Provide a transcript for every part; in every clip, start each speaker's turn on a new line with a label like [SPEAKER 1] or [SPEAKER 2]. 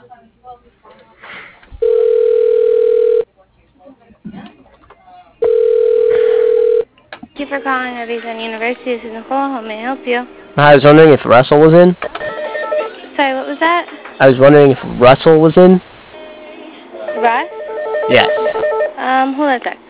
[SPEAKER 1] Thank you for calling Arizona University. This is Nicole. How may I help you?
[SPEAKER 2] I was wondering if Russell was in.
[SPEAKER 1] Sorry, what was that?
[SPEAKER 2] I was wondering if Russell was in.
[SPEAKER 1] Russ?
[SPEAKER 2] Yes.
[SPEAKER 1] Hold on a sec.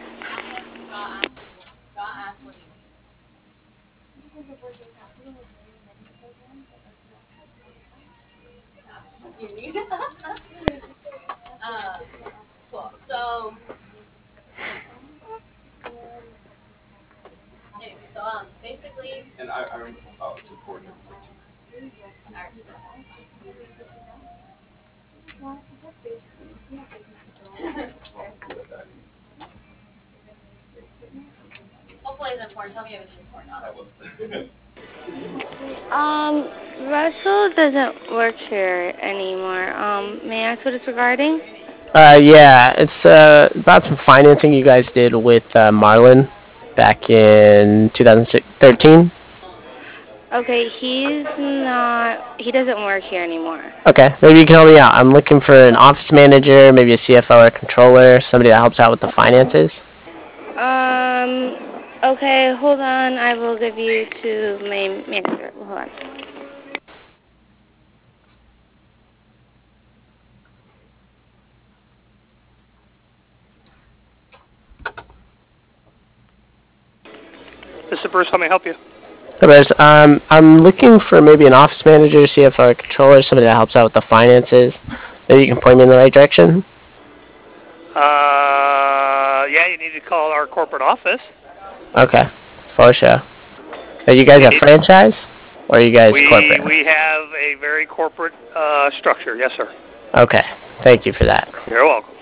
[SPEAKER 1] Russell doesn't work here anymore. May I ask what it's regarding?
[SPEAKER 2] Yeah, it's about some financing you guys did with Marlin back in 2013.
[SPEAKER 1] Okay, he doesn't work here anymore.
[SPEAKER 2] Okay, maybe you can help me out. I'm looking for an office manager, maybe a CFO or controller, somebody that helps out with the finances.
[SPEAKER 1] Okay, hold on. I will give you to my manager. Hold on.
[SPEAKER 3] This is Bruce. How may I help you?
[SPEAKER 2] Hey, Bez, I'm looking for maybe an office manager, CFO or controller, somebody that helps out with the finances. Maybe you can point me in the right direction.
[SPEAKER 3] Yeah, you need to call our corporate office.
[SPEAKER 2] Okay, for sure. Are you guys a franchise? Or are you guys corporate?
[SPEAKER 3] We have a very corporate structure. Yes, sir.
[SPEAKER 2] Okay, thank you for that.
[SPEAKER 3] You're welcome.